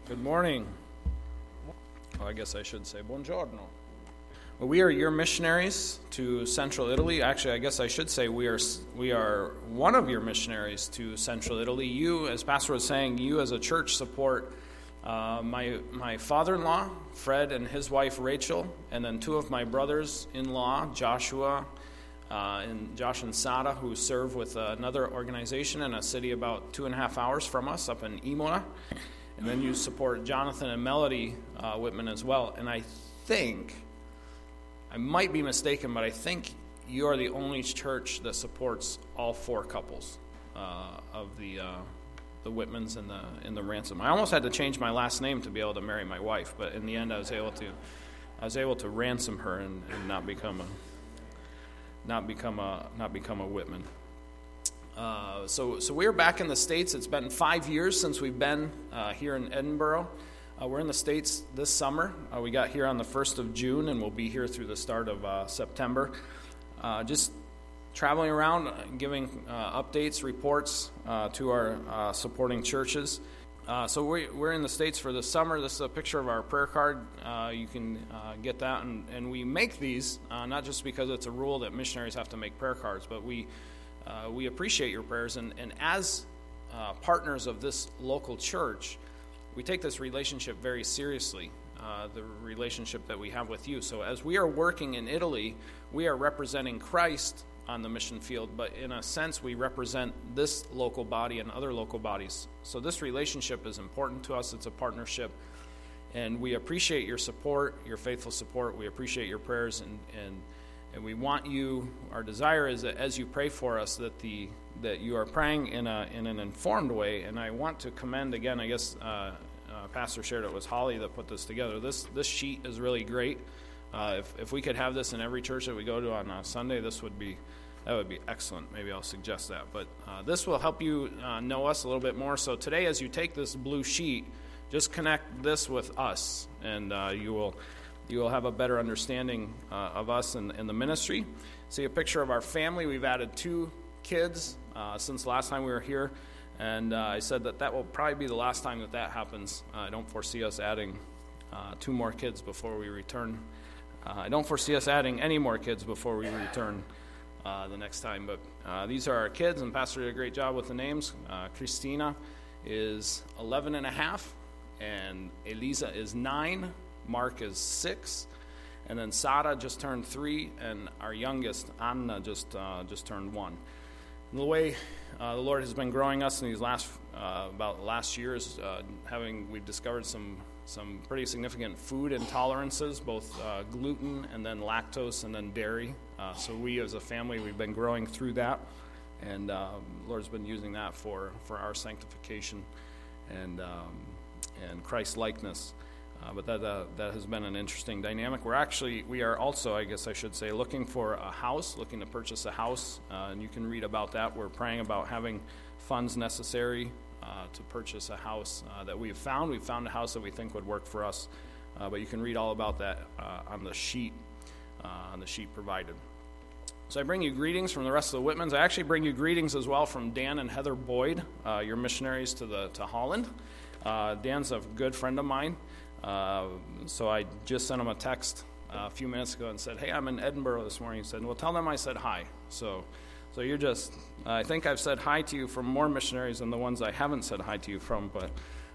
Good morning. Well, I guess I should say buongiorno. Well, we are your missionaries to Central Italy. Actually, I guess I should say we are one of your missionaries to Central Italy. You, as Pastor was saying, you as a church support my father-in-law, Fred, and his wife, Rachel, and then two of my brothers-in-law, Josh and Sada, who serve with another organization in a city about 2.5 hours from us up in Imola. And then you support Jonathan and Melody Whitman as well. And I think, I might be mistaken, but I think you are the only church that supports all four couples of the Whitmans and the Ransom. I almost had to change my last name to be able to marry my wife, but in the end I was able to ransom her and not become a Whitman. So we're back in the States. It's been 5 years since we've been here in Edinburgh. We're in the States this summer. We got here on the 1st of June, and we'll be here through the start of September. Just traveling around, giving updates, reports to our supporting churches. So we're in the States for the summer. This is a picture of our prayer card. You can get that. And we make these not just because it's a rule that missionaries have to make prayer cards, but we appreciate your prayers. And as partners of this local church, we take this relationship very seriously, the relationship that we have with you. So as we are working in Italy, we are representing Christ on the mission field, but in a sense, we represent this local body and other local bodies. So this relationship is important to us. It's a partnership, and we appreciate your support, your faithful support. We appreciate your prayers, and we want you. Our desire is that as you pray for us, that you are praying in an informed way. And I want to commend again. I guess Pastor shared it was Holly that put this together. This sheet is really great. If we could have this in every church that we go to on Sunday, that would be excellent. Maybe I'll suggest that. But this will help you know us a little bit more. So today, as you take this blue sheet, just connect this with us, and you will have a better understanding of us and the ministry. See a picture of our family. We've added 2 kids since the last time we were here, and I said that will probably be the last time that happens. I don't foresee us adding 2 more kids before we return. I don't foresee us adding any more kids before we return the next time. But these are our kids, and Pastor did a great job with the names. Christina is 11 and a half, and Elisa is 9. Mark is 6, and then Sada just turned 3, and our youngest, Anna, just turned 1. And the way the Lord has been growing us in these last years, we've discovered some pretty significant food intolerances, both gluten and then lactose and then dairy. So we as a family, we've been growing through that, and the Lord's been using that for our sanctification and Christ-likeness. But that has been an interesting dynamic. We are also, I guess I should say, looking to purchase a house, and you can read about that. We're praying about having funds necessary to purchase a house that we have found. We've found a house that we think would work for us, but you can read all about that on the sheet provided. So I bring you greetings from the rest of the Whitmans. I actually bring you greetings as well from Dan and Heather Boyd, your missionaries to Holland. Dan's a good friend of mine. So I just sent him a text a few minutes ago and said, "Hey, I'm in Edinburgh this morning." He said, "Well, tell them I said hi." So you're just, I think I've said hi to you from more missionaries than the ones I haven't said hi to you from, but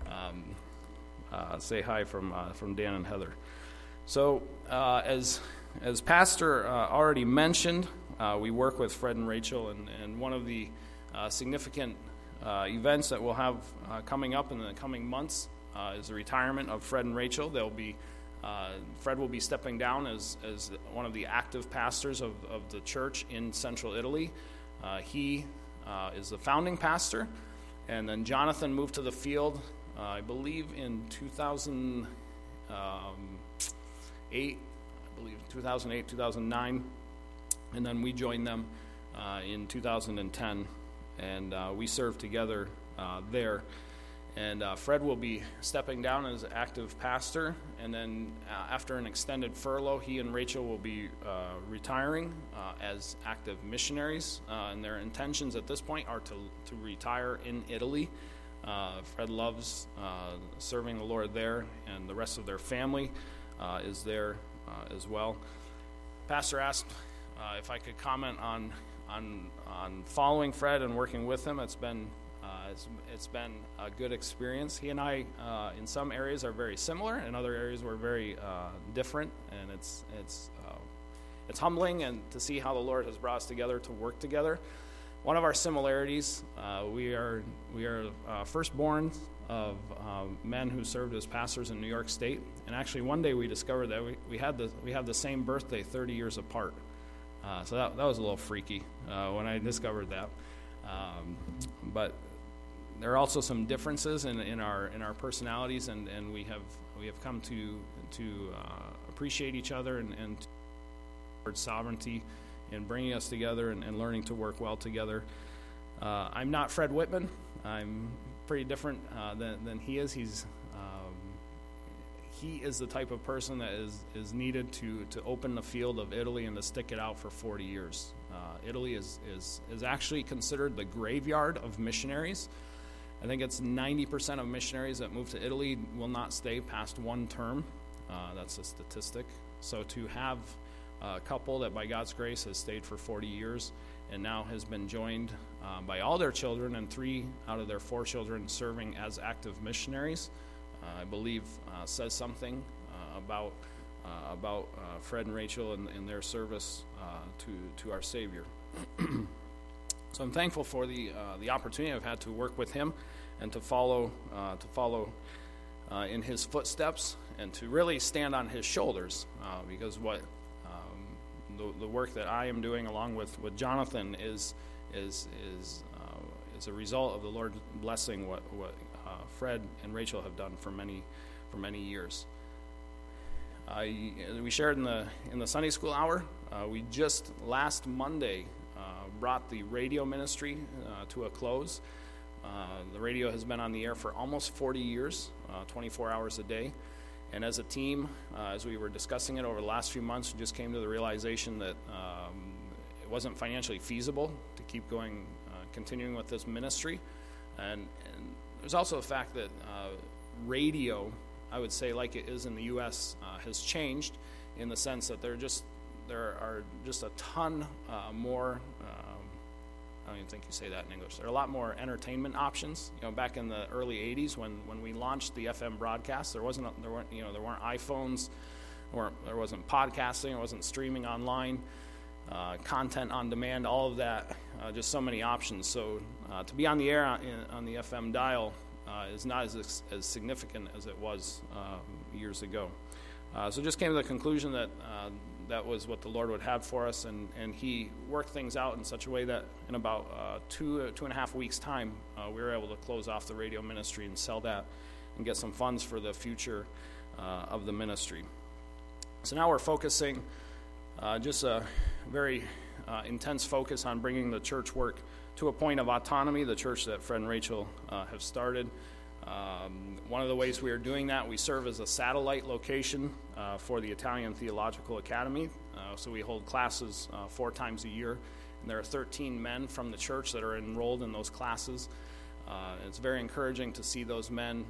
say hi from Dan and Heather. So as Pastor already mentioned, we work with Fred and Rachel, and one of the significant events that we'll have coming up in the coming months is the retirement of Fred and Rachel. Fred will be stepping down as one of the active pastors of the church in Central Italy. He is the founding pastor, and then Jonathan moved to the field, I believe in 2008, 2009, and then we joined them in 2010, and we served together there. And Fred will be stepping down as active pastor, and then after an extended furlough, he and Rachel will be retiring as active missionaries. And their intentions at this point are to retire in Italy Fred loves serving the Lord there, and the rest of their family is there as well. Pastor asked if I could comment on following Fred and working with him. It's been a good experience. He and I, in some areas, are very similar. In other areas, we're very different, and it's humbling and to see how the Lord has brought us together to work together. One of our similarities, we are firstborn of men who served as pastors in New York State, and actually one day we discovered that we have the same birthday 30 years apart. So that was a little freaky when I discovered that. But there are also some differences in our personalities, and we have come to appreciate each other and Lord's sovereignty in bringing us together and learning to work well together. I'm not Fred Whitman. I'm pretty different than he is. He is the type of person that is needed to open the field of Italy and to stick it out for 40 years. Italy is actually considered the graveyard of missionaries. I think it's 90% of missionaries that move to Italy will not stay past one term. That's a statistic. So to have a couple that by God's grace has stayed for 40 years and now has been joined by all their children, and 3 out of their 4 children serving as active missionaries, I believe says something about Fred and Rachel and their service to our Savior. So I'm thankful for the opportunity I've had to work with him and to follow in his footsteps and to really stand on his shoulders, because what the work that I am doing along with Jonathan is a result of the Lord blessing what Fred and Rachel have done for many years. We shared in the Sunday school hour. We just last Monday brought the radio ministry to a close. The radio has been on the air for almost 40 years, 24 hours a day. And as a team, as we were discussing it over the last few months, we just came to the realization that it wasn't financially feasible to keep going, continuing with this ministry. And there's also the fact that radio, I would say, like it is in the U.S., has changed in the sense that there are just a ton more. I don't even think you say that in English. There are a lot more entertainment options. Back in the early '80s, when we launched the FM broadcast, there weren't iPhones, there wasn't podcasting, there wasn't streaming online, content on demand, all of that. Just so many options. So to be on the air on the FM dial is not as significant as it was years ago. So just came to the conclusion that that was what the Lord would have for us, and he worked things out in such a way that in about 2.5 weeks' time, we were able to close off the radio ministry and sell that and get some funds for the future of the ministry. So now we're focusing just a very intense focus on bringing the church work to a point of autonomy, the church that Fred and Rachel have started. One of the ways we are doing that, we serve as a satellite location for the Italian Theological Academy. So we hold classes 4 times a year, and there are 13 men from the church that are enrolled in those classes. It's very encouraging to see those men,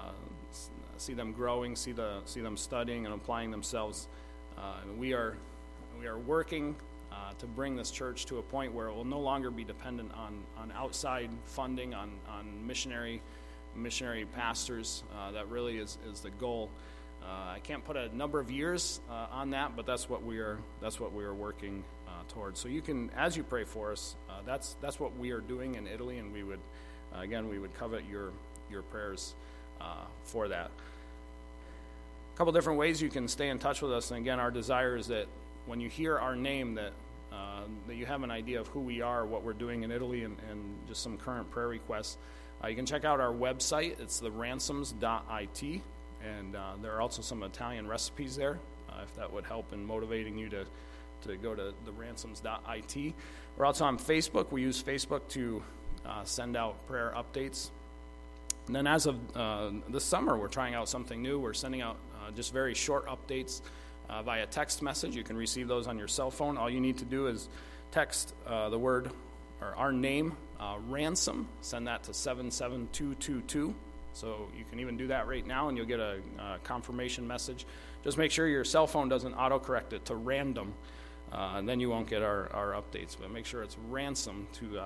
see them growing, see them studying and applying themselves. We are working to bring this church to a point where it will no longer be dependent on outside funding, on missionary pastors. That really is the goal. I can't put a number of years on that, but that's what we are working towards. So you can, as you pray for us, that's what we are doing in Italy, and we would covet your prayers for that. A couple different ways you can stay in touch with us, and again, our desire is that when you hear our name, that you have an idea of who we are, what we're doing in Italy, and just some current prayer requests. You can check out our website. It's theransoms.it, and there are also some Italian recipes there, if that would help in motivating you to go to theransoms.it. We're also on Facebook. We use Facebook to send out prayer updates. And then as of this summer, we're trying out something new. We're sending out just very short updates via text message. You can receive those on your cell phone. All you need to do is text the word or our name ransom, send that to 77222. So you can even do that right now, and you'll get a confirmation message. Just make sure your cell phone doesn't autocorrect it to random, and then you won't get our updates. But make sure it's ransom to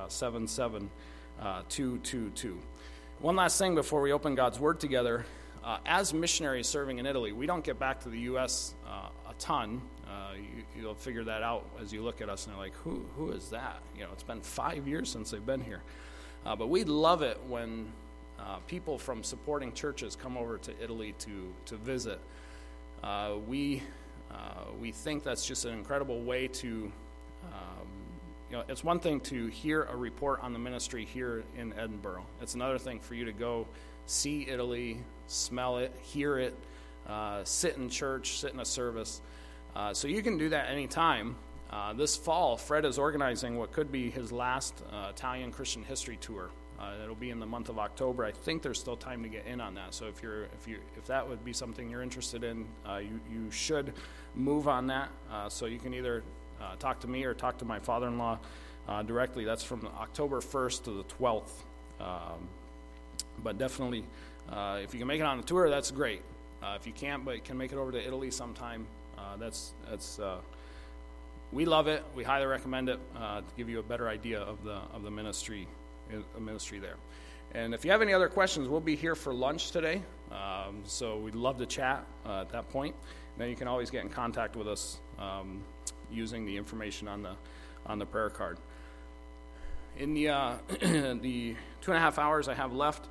77222. One last thing before we open God's Word together. As missionaries serving in Italy, we don't get back to the U.S. A ton. You'll figure that out as you look at us, and you're like, who is that? It's been 5 years since they've been here. But we love it when people from supporting churches come over to Italy to visit. We think that's just an incredible way to, it's one thing to hear a report on the ministry here in Edinburgh. It's another thing for you to go see Italy, smell it, hear it, sit in church, sit in a service. So you can do that anytime. This fall, Fred is organizing what could be his last Italian Christian history tour. It'll be in the month of October. I think there's still time to get in on that. So if that would be something you're interested in, you should move on that. So you can either talk to me or talk to my father-in-law directly. That's from October 1st to the 12th. But definitely, if you can make it on the tour, that's great. If you can't, but can make it over to Italy sometime, we love it. We highly recommend it to give you a better idea of the ministry there. And if you have any other questions, we'll be here for lunch today. So we'd love to chat at that point. And then you can always get in contact with us using the information on the prayer card. In the 2.5 hours I have left,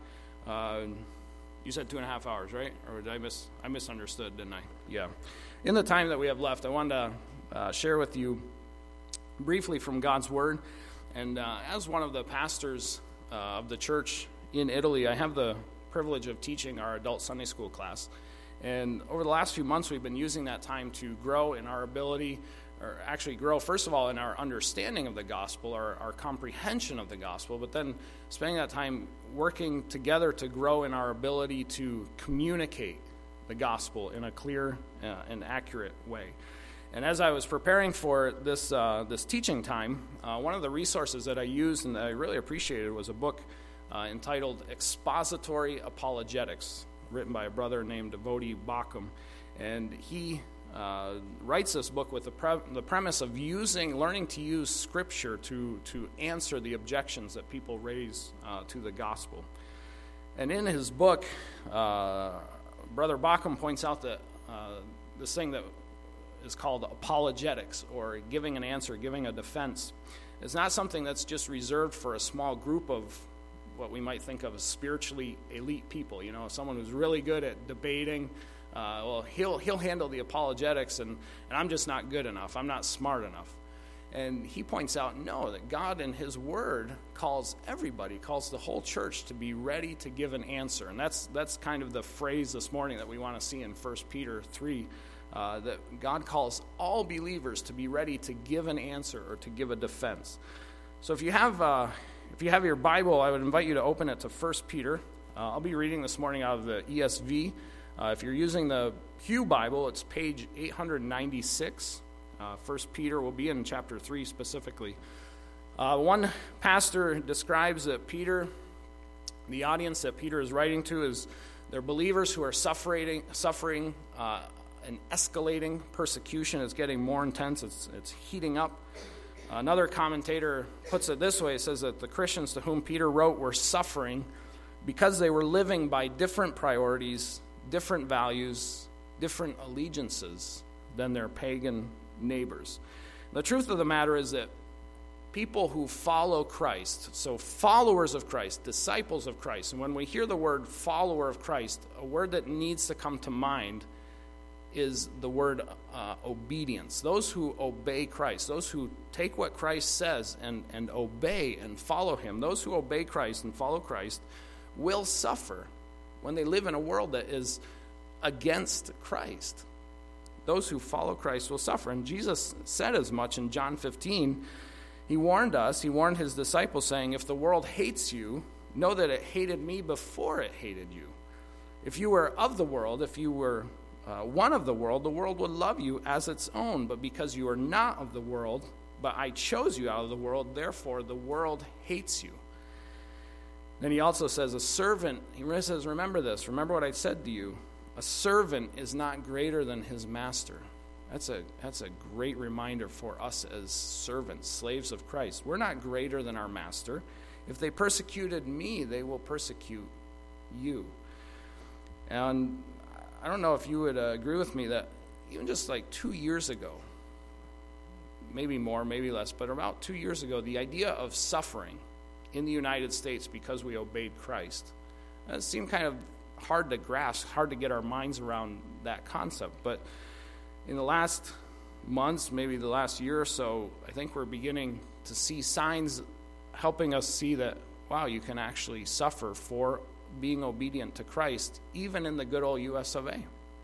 you said 2.5 hours, right? Or did I misunderstood, didn't I? Yeah. In the time that we have left, I wanted to share with you briefly from God's Word. And as one of the pastors of the church in Italy, I have the privilege of teaching our adult Sunday school class. And over the last few months, we've been using that time to grow in our ability, or actually grow, first of all, in our understanding of the gospel, our comprehension of the gospel, but then spending that time working together to grow in our ability to communicate the gospel in a clear and accurate way. And as I was preparing for this teaching time, one of the resources that I used and that I really appreciated was a book entitled Expository Apologetics, written by a brother named Voddie Baucham. And he writes this book with the premise of learning to use Scripture to answer the objections that people raise to the gospel. And in his book, Brother Baucham points out that this thing that is called apologetics, or giving an answer, giving a defense, is not something that's just reserved for a small group of what we might think of as spiritually elite people. Someone who's really good at debating. He'll handle the apologetics, and I'm just not good enough. I'm not smart enough. And he points out, no, that God in His Word calls everybody, calls the whole church to be ready to give an answer. And that's kind of the phrase this morning that we want to see in 1 Peter 3, that God calls all believers to be ready to give an answer or to give a defense. So if you have your Bible, I would invite you to open it to 1 Peter. I'll be reading this morning out of the ESV. If you're using the Pew Bible, it's page 896. 1 Peter will be in chapter 3 specifically. One pastor describes that Peter, the audience that Peter is writing to, is they're believers who are suffering an escalating persecution. It's getting more intense. It's heating up. Another commentator puts it this way. It says that the Christians to whom Peter wrote were suffering because they were living by different priorities, different values, different allegiances than their pagan neighbors. The truth of the matter is that people who follow Christ, so followers of Christ, disciples of Christ, and when we hear the word follower of Christ, a word that needs to come to mind is the word obedience. Those who obey Christ, those who take what Christ says and obey and follow Him, those who obey Christ and follow Christ will suffer when they live in a world that is against Christ. Those who follow Christ will suffer. And Jesus said as much in John 15. He warned His disciples, saying, if the world hates you, know that it hated me before it hated you. If you were of the world, if you were one of the world would love you as its own. But because you are not of the world, but I chose you out of the world, therefore the world hates you. And he also says, a servant, he says, remember this, remember what I said to you, a servant is not greater than his master. That's a great reminder for us as servants, slaves of Christ. We're not greater than our master. If they persecuted me, they will persecute you. And I don't know if you would agree with me that even just like 2 years ago, maybe more, maybe less, but about 2 years ago, the idea of suffering in the United States because we obeyed Christ, it seemed kind of hard to grasp, hard to get our minds around that concept. But in the last months, maybe the last year or so, I think we're beginning to see signs helping us see that, wow, you can actually suffer for being obedient to Christ, even in the good old US of A.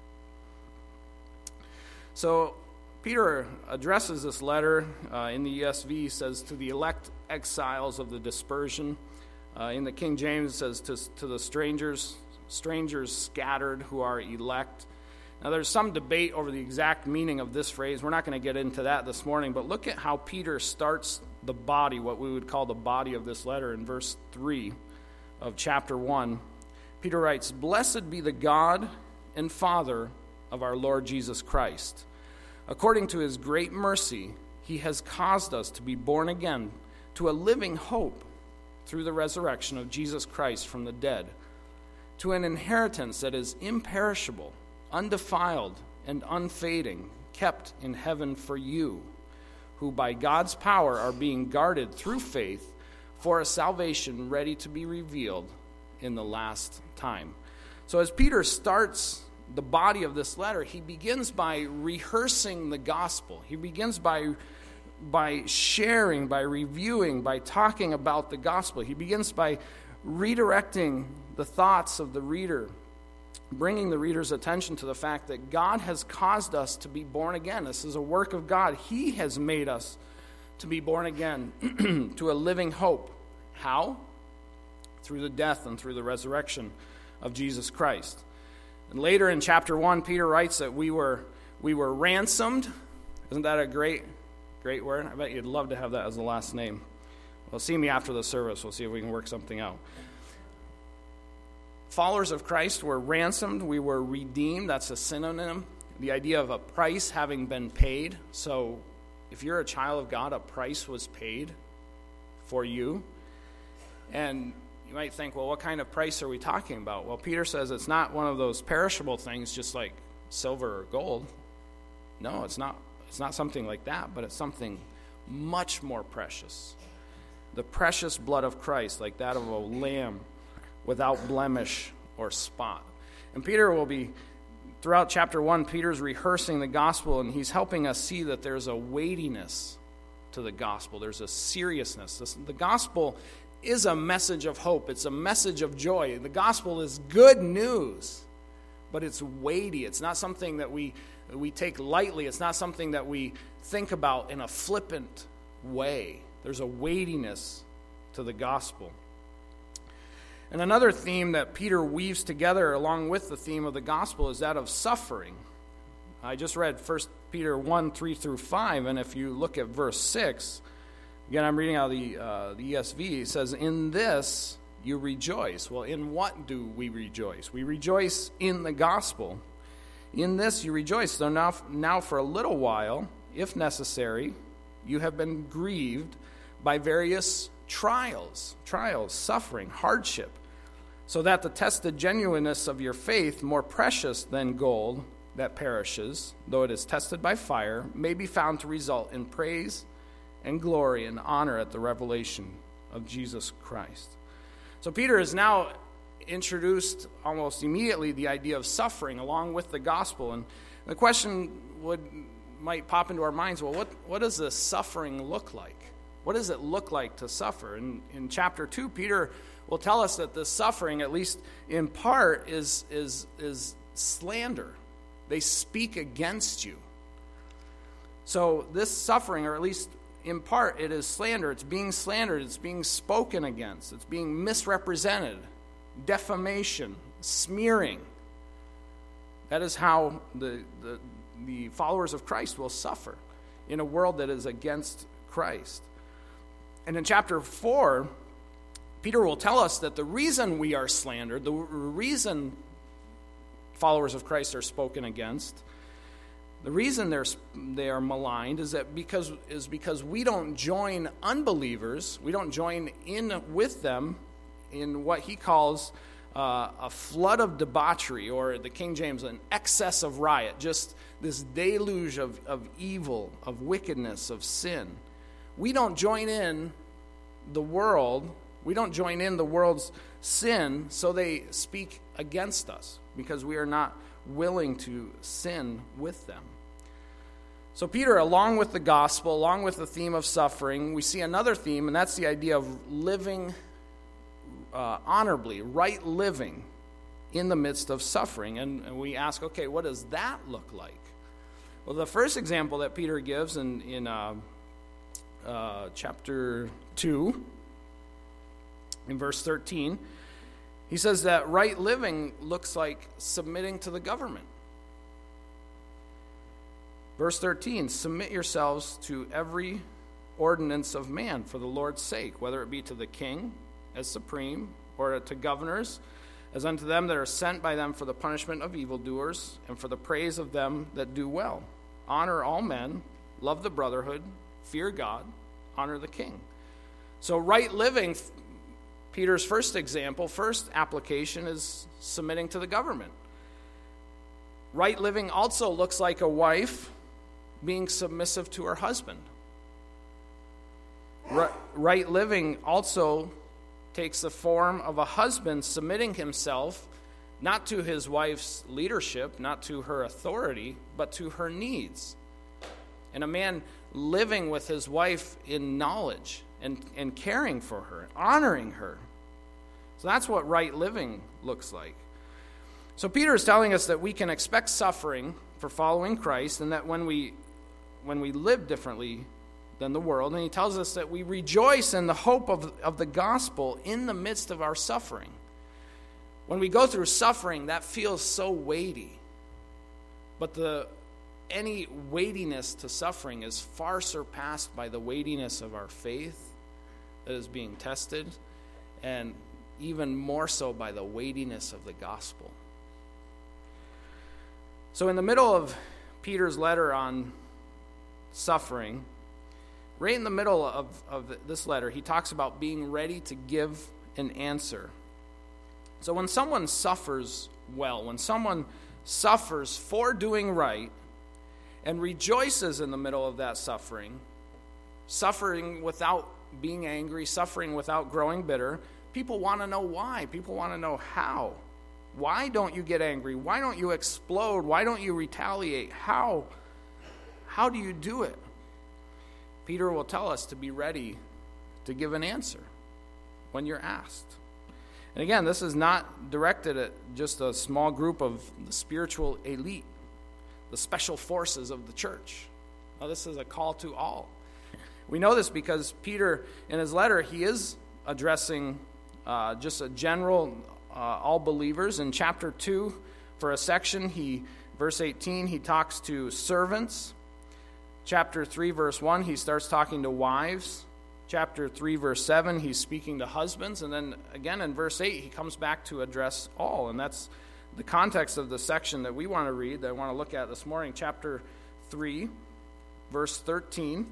So Peter addresses this letter in the ESV, says, to the elect exiles of the dispersion. In the King James, it says, to the strangers scattered who are elect. Now, there's some debate over the exact meaning of this phrase. We're not going to get into that this morning, but look at how Peter starts the body, what we would call the body of this letter, in verse 3 of chapter 1. Peter writes, "Blessed be the God and Father of our Lord Jesus Christ. According to his great mercy, he has caused us to be born again to a living hope through the resurrection of Jesus Christ from the dead, to an inheritance that is imperishable, undefiled, and unfading, kept in heaven for you, who by God's power are being guarded through faith for a salvation ready to be revealed in the last time." So as Peter starts the body of this letter, he begins by rehearsing the gospel. He begins by sharing, by reviewing, by talking about the gospel. He begins by redirecting the thoughts of the reader, bringing the reader's attention to the fact that God has caused us to be born again. This is a work of God. He has made us to be born again to a living hope. How? Through the death and through the resurrection of Jesus Christ. And later in chapter 1, Peter writes that we were ransomed. Isn't that a great word? I bet you'd love to have that as the last name. Well, see me after the service. We'll see if we can work something out. Followers of Christ were ransomed. We were redeemed. That's a synonym. The idea of a price having been paid. So if you're a child of God, a price was paid for you. And you might think, well, what kind of price are we talking about? Well, Peter says it's not one of those perishable things just like silver or gold. No, it's not. It's not something like that, but it's something much more precious. The precious blood of Christ, like that of a lamb without blemish or spot. And Peter will be, throughout chapter 1, Peter's rehearsing the gospel, and he's helping us see that there's a weightiness to the gospel. There's a seriousness. The gospel is a message of hope. It's a message of joy. The gospel is good news, but it's weighty. It's not something that we take lightly. It's not something that we think about in a flippant way. There's a weightiness to the gospel. And another theme that Peter weaves together along with the theme of the gospel is that of suffering. I just read 1 Peter 1, 3 through 5, and if you look at verse 6, again, I'm reading out of the ESV. It says, "In this you rejoice." Well, in what do we rejoice? We rejoice in the gospel. "In this you rejoice, though now for a little while, if necessary, you have been grieved by various trials, suffering, hardship, so that the tested genuineness of your faith, more precious than gold that perishes, though it is tested by fire, may be found to result in praise and glory and honor at the revelation of Jesus Christ." So Peter has now introduced almost immediately the idea of suffering along with the gospel. And the question might pop into our minds, well, what does this suffering look like? What does it look like to suffer? And in chapter 2, Peter will tell us that this suffering, at least in part, is slander. They speak against you. So this suffering, or at least in part, it is slander. It's being slandered. It's being spoken against. It's being misrepresented. Defamation, smearing. That is how the followers of Christ will suffer in a world that is against Christ. And in chapter 4, Peter will tell us that the reason we are slandered, the reason followers of Christ are spoken against, the reason they are maligned is because we don't join unbelievers, we don't join in with them in what he calls a flood of debauchery, or the King James, an excess of riot, just this deluge of evil, of wickedness, of sin. We don't join in the world, we don't join in the world's sin, so they speak against us, because we are not willing to sin with them. So Peter, along with the gospel, along with the theme of suffering, we see another theme, and that's the idea of living honorably, right living in the midst of suffering. And we ask, okay, what does that look like? Well, the first example that Peter gives in chapter 2, in verse 13, he says that right living looks like submitting to the government. Verse 13, submit yourselves to every ordinance of man for the Lord's sake, whether it be to the king as supreme, or to governors, as unto them that are sent by them for the punishment of evildoers, and for the praise of them that do well. Honor all men, love the brotherhood, fear God, honor the king. So right living, Peter's first example, first application is submitting to the government. Right living also looks like a wife being submissive to her husband. Right living also takes the form of a husband submitting himself not to his wife's leadership, not to her authority, but to her needs. And a man living with his wife in knowledge and caring for her, honoring her. So that's what right living looks like. So Peter is telling us that we can expect suffering for following Christ, and that when we live differently than the world, and he tells us that we rejoice in the hope of the gospel in the midst of our suffering. When we go through suffering, that feels so weighty. But any weightiness to suffering is far surpassed by the weightiness of our faith that is being tested, and even more so by the weightiness of the gospel. So in the middle of Peter's letter on suffering, right in the middle of this letter, he talks about being ready to give an answer. So when someone suffers well, when someone suffers for doing right and rejoices in the middle of that suffering without being angry, suffering without growing bitter, people want to know why. People want to know how. Why don't you get angry? Why don't you explode? Why don't you retaliate? How do you do it? Peter will tell us to be ready to give an answer when you're asked. And again, this is not directed at just a small group of the spiritual elite, the special forces of the church. Now, this is a call to all. We know this because Peter, in his letter, he is addressing just a general, all believers. In chapter 2, for a section, verse 18, he talks to servants. Chapter 3, verse 1, he starts talking to wives. Chapter 3, verse 7, he's speaking to husbands. And then again in verse 8, he comes back to address all. And that's the context of the section that we want to read, that I want to look at this morning. Chapter 3, verse 13.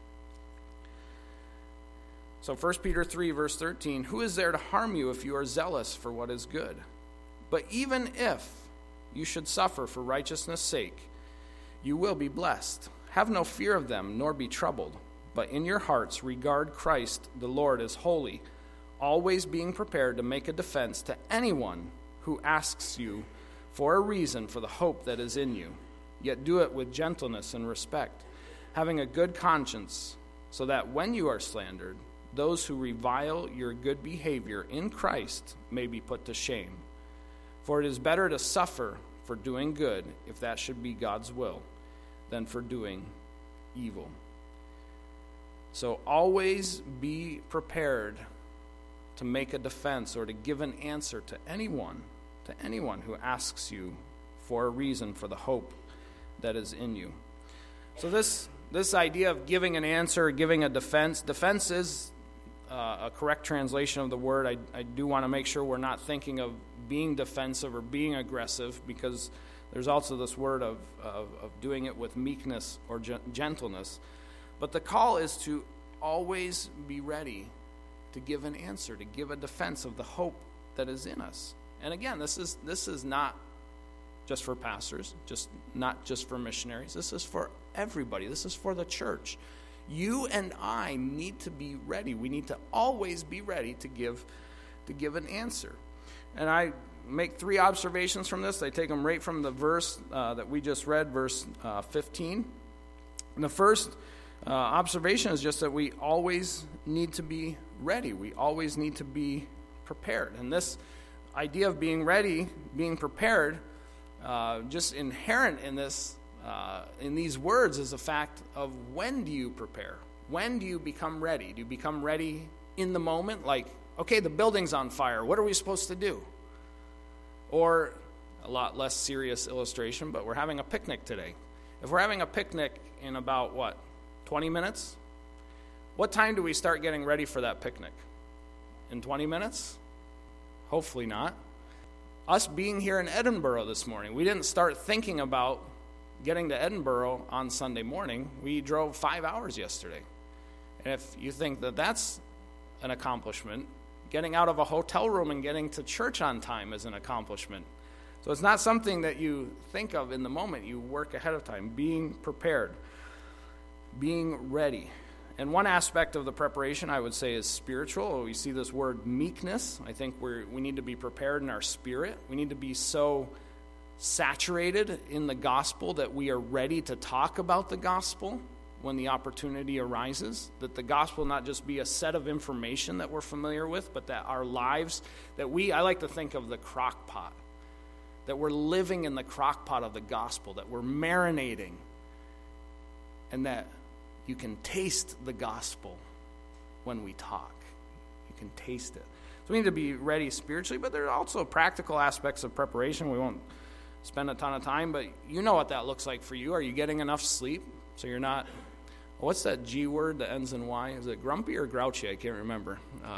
So 1 Peter 3, verse 13, who is there to harm you if you are zealous for what is good? But even if you should suffer for righteousness' sake, you will be blessed. Have no fear of them, nor be troubled, but in your hearts regard Christ the Lord as holy, always being prepared to make a defense to anyone who asks you for a reason for the hope that is in you. Yet do it with gentleness and respect, having a good conscience, so that when you are slandered, those who revile your good behavior in Christ may be put to shame. For it is better to suffer for doing good, if that should be God's will, than for doing evil. So always be prepared to make a defense or to give an answer to anyone who asks you for a reason for the hope that is in you. So this idea of giving an answer, giving a defense is a correct translation of the word, I do want to make sure we're not thinking of being defensive or being aggressive, because there's also this word of doing it with meekness or gentleness. But the call is to always be ready to give an answer, to give a defense of the hope that is in us. And again, this is not just for pastors, not just for missionaries. This is for everybody. This is for the church. You and I need to be ready. We need to always be ready to give an answer. And I make 3 observations from this. I take them right from the verse that we just read, verse 15. And the first observation is just that we always need to be ready. We always need to be prepared. And this idea of being ready, being prepared, just inherent in this, in these words, is the fact of when do you prepare? When do you become ready? Do you become ready in the moment? Like, okay, the building's on fire. What are we supposed to do? Or a lot less serious illustration, but we're having a picnic today. If we're having a picnic in about, 20 minutes? What time do we start getting ready for that picnic? In 20 minutes? Hopefully not. Us being here in Edinburgh this morning, we didn't start thinking about getting to Edinburgh on Sunday morning. We drove 5 hours yesterday. And if you think that that's an accomplishment, getting out of a hotel room and getting to church on time is an accomplishment. So it's not something that you think of in the moment. You work ahead of time, being prepared, being ready. And one aspect of the preparation, I would say, is spiritual. We see this word meekness. I think we need to be prepared in our spirit. We need to be so saturated in the gospel that we are ready to talk about the gospel when the opportunity arises, that the gospel not just be a set of information that we're familiar with, but that our lives, I like to think of the crock pot, that we're living in the crock pot of the gospel, that we're marinating, and that you can taste the gospel when we talk. You can taste it. So we need to be ready spiritually, but there are also practical aspects of preparation. We won't spend a ton of time, but you know what that looks like for you. Are you getting enough sleep so you're not, what's that G word that ends in Y? Is it grumpy or grouchy? I can't remember.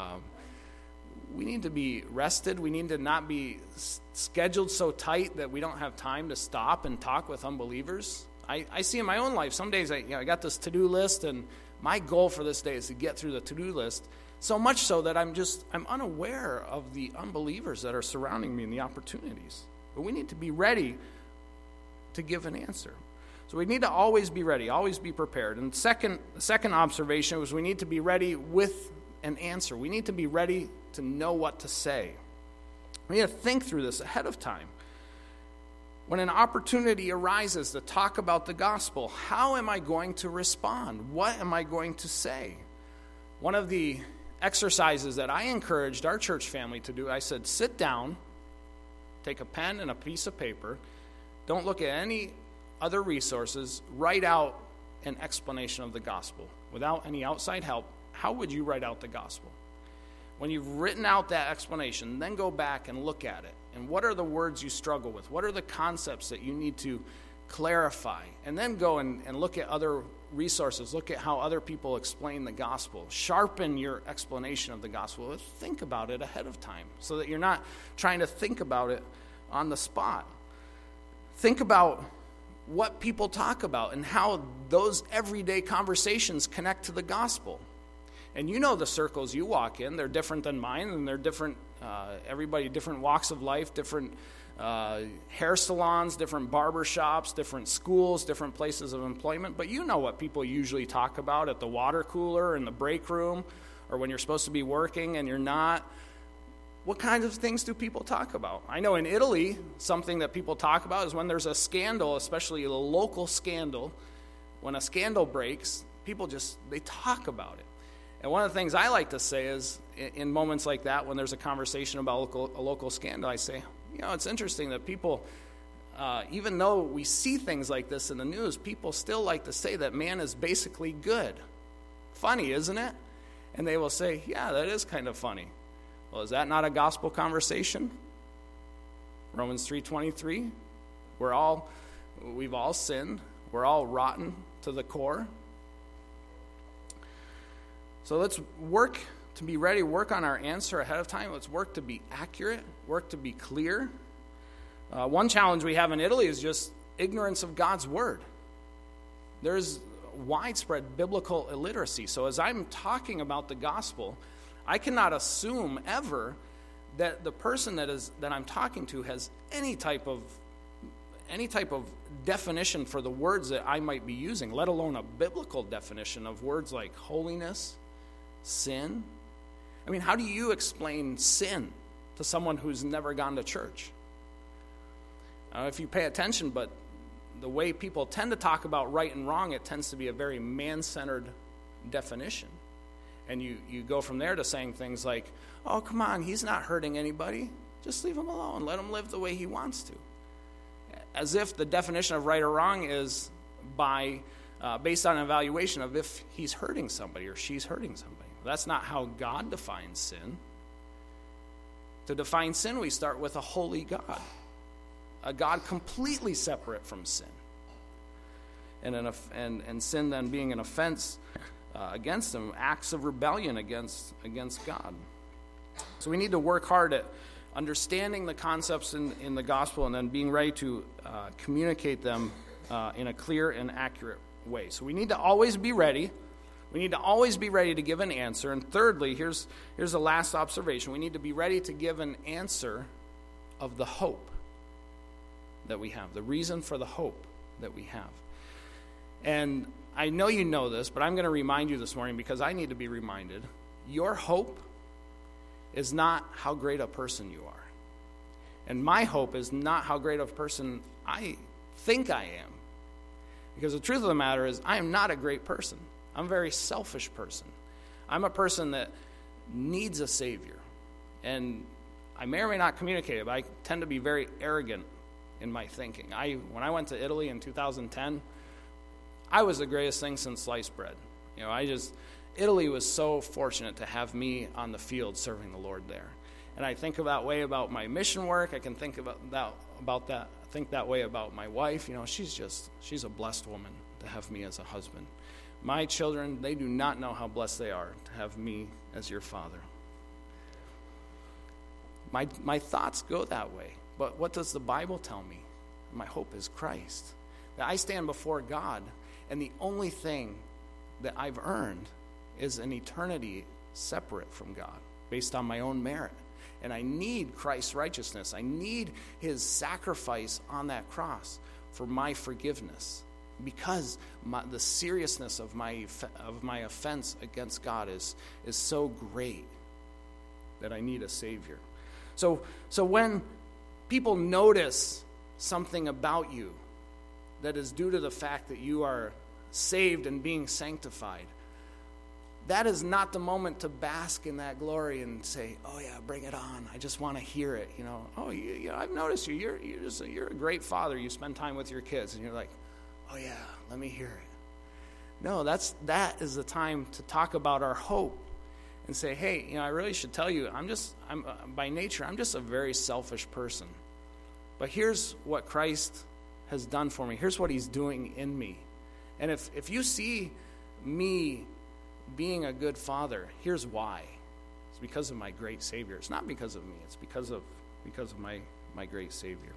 We need to be rested. We need to not be scheduled so tight that we don't have time to stop and talk with unbelievers. I see in my own life, some days I got this to-do list, and my goal for this day is to get through the to-do list, so much so that I'm unaware of the unbelievers that are surrounding me and the opportunities. But we need to be ready to give an answer. So we need to always be ready, always be prepared. And the second observation was we need to be ready with an answer. We need to be ready to know what to say. We need to think through this ahead of time. When an opportunity arises to talk about the gospel, how am I going to respond? What am I going to say? One of the exercises that I encouraged our church family to do, I said, sit down, take a pen and a piece of paper, don't look at any other resources, write out an explanation of the gospel. Without any outside help, how would you write out the gospel? When you've written out that explanation, then go back and look at it. And what are the words you struggle with? What are the concepts that you need to clarify? And then go and look at other resources. Look at how other people explain the gospel. Sharpen your explanation of the gospel. Think about it ahead of time so that you're not trying to think about it on the spot. Think about what people talk about and how those everyday conversations connect to the gospel. And you know the circles you walk in, they're different than mine, and they're different, everybody, different walks of life, different hair salons, different barber shops, different schools, different places of employment. But you know what people usually talk about at the water cooler, in the break room, or when you're supposed to be working and you're not. What kinds of things do people talk about? I know in Italy, something that people talk about is when there's a scandal, especially a local scandal. When a scandal breaks, people they talk about it. And one of the things I like to say is, in moments like that, when there's a conversation about a local scandal, I say, it's interesting that people, even though we see things like this in the news, people still like to say that man is basically good. Funny, isn't it? And they will say, yeah, that is kind of funny. Well, is that not a gospel conversation? Romans 3:23, we've all sinned. We're all rotten to the core. So let's work to be ready, work on our answer ahead of time. Let's work to be accurate, work to be clear. One challenge we have in Italy is just ignorance of God's word. There's widespread biblical illiteracy. So as I'm talking about the gospel, I cannot assume ever that the person that I'm talking to has any type of definition for the words that I might be using, let alone a biblical definition of words like holiness, sin. I mean, how do you explain sin to someone who's never gone to church? If you pay attention, but the way people tend to talk about right and wrong, it tends to be a very man-centered definition. And you go from there to saying things like, oh, come on, he's not hurting anybody. Just leave him alone. Let him live the way he wants to. As if the definition of right or wrong is based on an evaluation of if he's hurting somebody or she's hurting somebody. That's not how God defines sin. To define sin, we start with a holy God. A God completely separate from sin. And sin then being an offense against him, acts of rebellion against God. So we need to work hard at understanding the concepts in the gospel and then being ready to communicate them in a clear and accurate way. So we need to always be ready. We need to always be ready to give an answer. And thirdly, here's the last observation. We need to be ready to give an answer of the hope that we have, the reason for the hope that we have. And I know you know this, but I'm going to remind you this morning because I need to be reminded. Your hope is not how great a person you are. And my hope is not how great of a person I think I am. Because the truth of the matter is, I am not a great person. I'm a very selfish person. I'm a person that needs a Savior. And I may or may not communicate it, but I tend to be very arrogant in my thinking. When I went to Italy in 2010, I was the greatest thing since sliced bread. Italy was so fortunate to have me on the field serving the Lord there. And I think that way about my mission work. I can think think that way about my wife. She's a blessed woman to have me as a husband. My children, they do not know how blessed they are to have me as your father. My thoughts go that way. But what does the Bible tell me? My hope is Christ. That I stand before God, and the only thing that I've earned is an eternity separate from God, based on my own merit. And I need Christ's righteousness. I need his sacrifice on that cross for my forgiveness, because the seriousness of my offense against God is so great that I need a Savior. So when people notice something about you that is due to the fact that you are saved and being sanctified, that is not the moment to bask in that glory and say, oh yeah, bring it on. I just want to hear it. I've noticed you're a great father. You spend time with your kids, and you're like, oh yeah, let me hear it. No, that is the time to talk about our hope and say, hey, I really should tell you, I'm by nature, I'm just a very selfish person. But here's what Christ has done for me. Here's what he's doing in me. And if you see me being a good father, here's why. It's because of my great Savior. It's not because of me. It's because of my great Savior.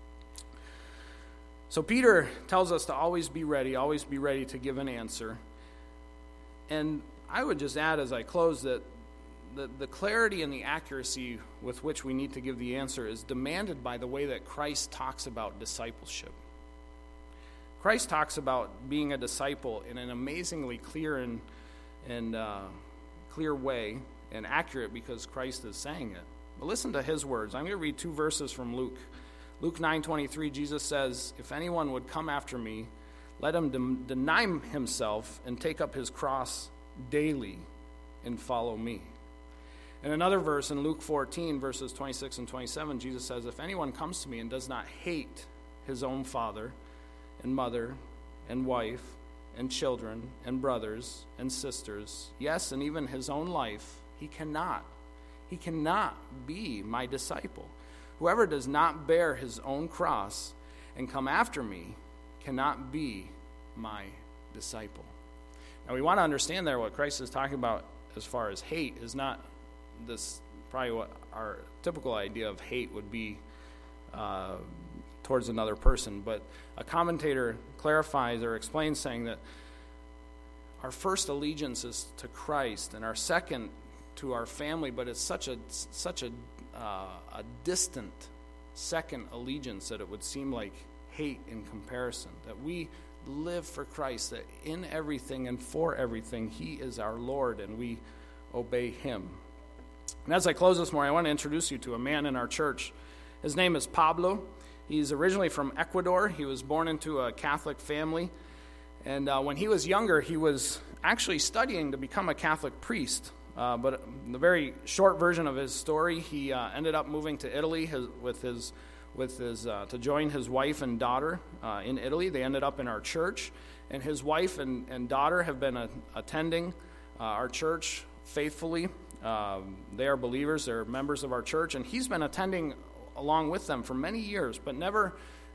So Peter tells us to always be ready to give an answer. And I would just add as I close that the clarity and the accuracy with which we need to give the answer is demanded by the way that Christ talks about discipleship. Christ talks about being a disciple in an amazingly clear and clear way, and accurate because Christ is saying it. But listen to his words. I'm going to read 2 verses from Luke. Luke 9:23, Jesus says, if anyone would come after me, let him deny himself and take up his cross daily and follow me. In another verse in Luke 14, verses 26 and 27, Jesus says, if anyone comes to me and does not hate his own father and mother and wife and children and brothers and sisters, yes, and even his own life, he cannot be my disciple. Whoever does not bear his own cross and come after me cannot be my disciple. Now we want to understand there what Christ is talking about as far as hate is not this probably what our typical idea of hate would be towards another person. But a commentator clarifies or explains, saying that our first allegiance is to Christ, and our second to our family. But it's such a distant second allegiance that it would seem like hate in comparison. That we live for Christ, that in everything and for everything He is our Lord, and we obey Him. And as I close this morning, I want to introduce you to a man in our church. His name is Pablo. He's originally from Ecuador. He was born into a Catholic family. And when he was younger, he was actually studying to become a Catholic priest. But the very short version of his story, he ended up moving to Italy to join his wife and daughter in Italy. They ended up in our church. And his wife and daughter have been attending our church faithfully. They are believers. They're members of our church. And he's been attending along with them for many years, but never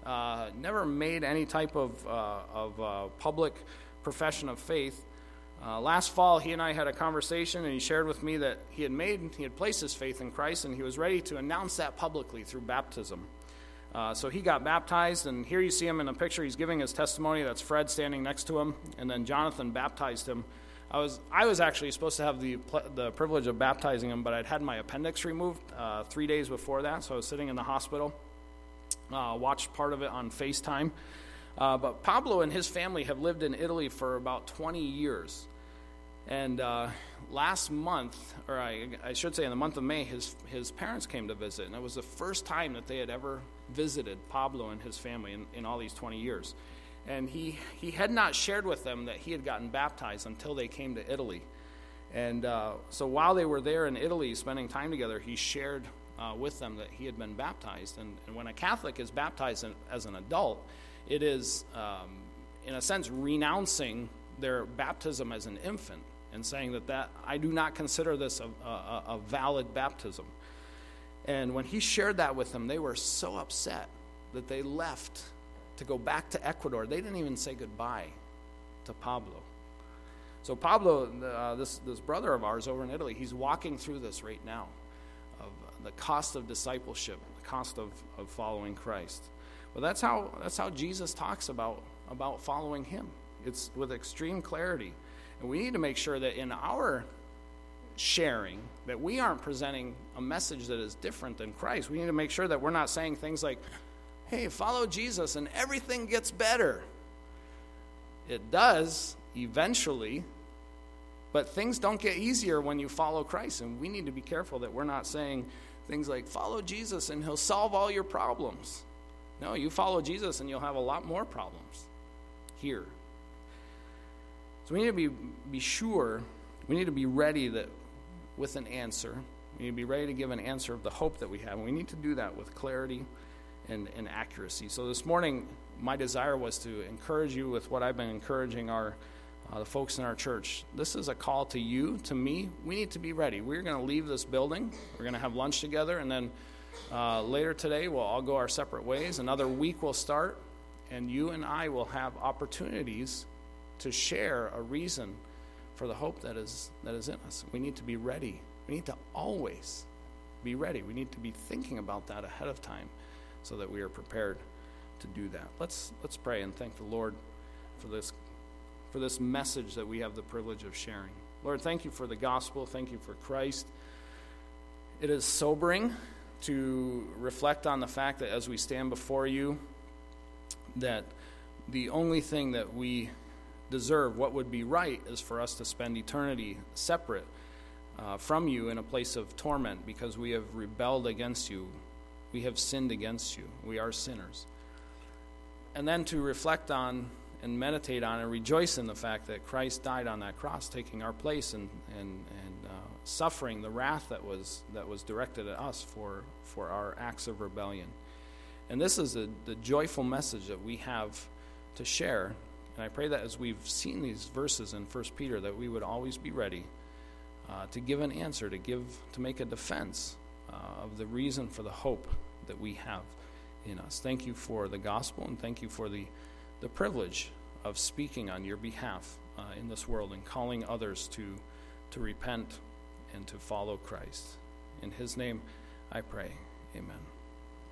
made any type of public profession of faith. Last fall, he and I had a conversation, and he shared with me that he had placed his faith in Christ, and he was ready to announce that publicly through baptism. So he got baptized, and here you see him in a picture. He's giving his testimony. That's Fred standing next to him, and then Jonathan baptized him. I was actually supposed to have the privilege of baptizing him, but I'd had my appendix removed 3 days before that, so I was sitting in the hospital. Watched part of it on FaceTime. But Pablo and his family have lived in Italy for about 20 years. And last month, or I should say in the month of May, his parents came to visit. And it was the first time that they had ever visited Pablo and his family in all these 20 years. And he had not shared with them that he had gotten baptized until they came to Italy. And so while they were there in Italy spending time together, he shared with them that he had been baptized. And when a Catholic is baptized as an adult, it is, in a sense, renouncing their baptism as an infant and saying that I do not consider this a valid baptism. And when he shared that with them, they were so upset that they left to go back to Ecuador. They didn't even say goodbye to Pablo. So Pablo, this brother of ours over in Italy, he's walking through this right now of the cost of discipleship, the cost of following Christ. Well, that's how Jesus talks about following Him. It's with extreme clarity. And we need to make sure that in our sharing, that we aren't presenting a message that is different than Christ. We need to make sure that we're not saying things like, hey, follow Jesus and everything gets better. It does eventually, but things don't get easier when you follow Christ. And we need to be careful that we're not saying things like, follow Jesus and He'll solve all your problems. No, you follow Jesus and you'll have a lot more problems here. So we need to be sure, we need to be ready that with an answer. We need to be ready to give an answer of the hope that we have. And we need to do that with clarity and accuracy. So this morning, my desire was to encourage you with what I've been encouraging the folks in our church. This is a call to you, to me. We need to be ready. We're going to leave this building. We're going to have lunch together, and then later today, we'll all go our separate ways. Another week will start, and you and I will have opportunities to share a reason for the hope that is in us. We need to be ready. We need to always be ready. We need to be thinking about that ahead of time so that we are prepared to do that. Let's pray and thank the Lord for this message that we have the privilege of sharing. Lord, thank you for the gospel. Thank you for Christ. It is sobering to reflect on the fact that as we stand before you, that the only thing that we deserve, what would be right, is for us to spend eternity separate from you in a place of torment because we have rebelled against you. We have sinned against you. We are sinners. And then to reflect on and meditate on and rejoice in the fact that Christ died on that cross, taking our place and suffering the wrath that was directed at us for our acts of rebellion. And this is the joyful message that we have to share. And I pray that as we've seen these verses in 1 Peter, that we would always be ready to give an answer, to make a defense of the reason for the hope that we have in us. Thank you for the gospel, and thank you for the privilege of speaking on your behalf in this world and calling others to to repent and to follow Christ. In his name I pray. Amen.